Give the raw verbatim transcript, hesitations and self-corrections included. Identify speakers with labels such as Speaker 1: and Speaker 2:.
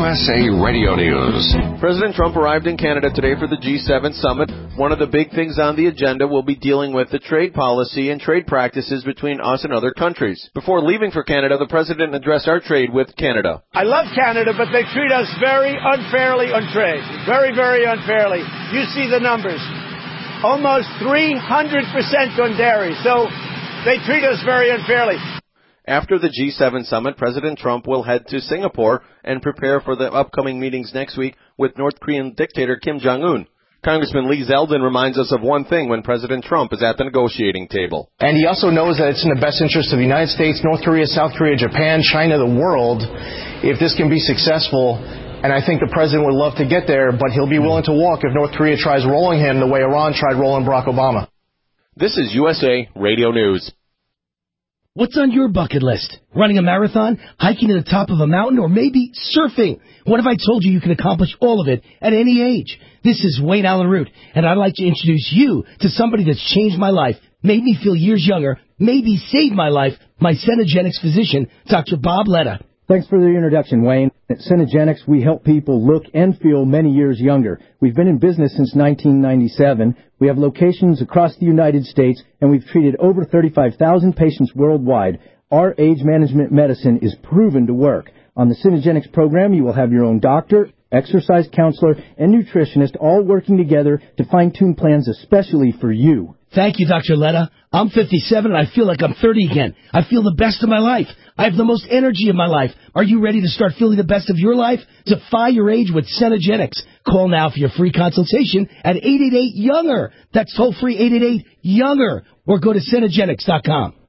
Speaker 1: U S A Radio News.
Speaker 2: President Trump arrived in Canada today for the G seven summit. One of the big things on the agenda will be dealing with the trade policy and trade practices between us and other countries. Before leaving for Canada, the president addressed our trade with Canada.
Speaker 3: I love Canada, but they treat us very unfairly on trade. Very, very unfairly. You see the numbers. Almost three hundred percent on dairy. So they treat us very unfairly.
Speaker 2: After the G seven summit, President Trump will head to Singapore and prepare for the upcoming meetings next week with North Korean dictator Kim Jong-un. Congressman Lee Zeldin reminds us of one thing when President Trump is at the negotiating table.
Speaker 4: And he also knows that it's in the best interest of the United States, North Korea, South Korea, Japan, China, the world, if this can be successful. And I think the president would love to get there, but he'll be willing to walk if North Korea tries rolling him the way Iran tried rolling Barack Obama.
Speaker 2: This is U S A Radio News.
Speaker 5: What's on your bucket list? Running a marathon, hiking to the top of a mountain, or maybe surfing? What if I told you you can accomplish all of it at any age? This is Wayne Allen Root, and I'd like to introduce you to somebody that's changed my life, made me feel years younger, maybe saved my life, my Cenegenics physician, Doctor Bob Letta.
Speaker 6: Thanks for the introduction, Wayne. At Cenegenics, we help people look and feel many years younger. We've been in business since nineteen ninety-seven. We have locations across the United States, and we've treated over thirty-five thousand patients worldwide. Our age management medicine is proven to work. On the Cenegenics program, you will have your own doctor, exercise counselor, and nutritionist all working together to fine-tune plans especially for you.
Speaker 5: Thank you, Doctor Letta. I'm fifty-seven and I feel like I'm thirty again. I feel the best of my life. I have the most energy of my life. Are you ready to start feeling the best of your life? Defy your age with Cenegenics. Call now for your free consultation at eight eight eight, younger. That's toll-free eight eight eight, younger. Or go to Cenegenics dot com.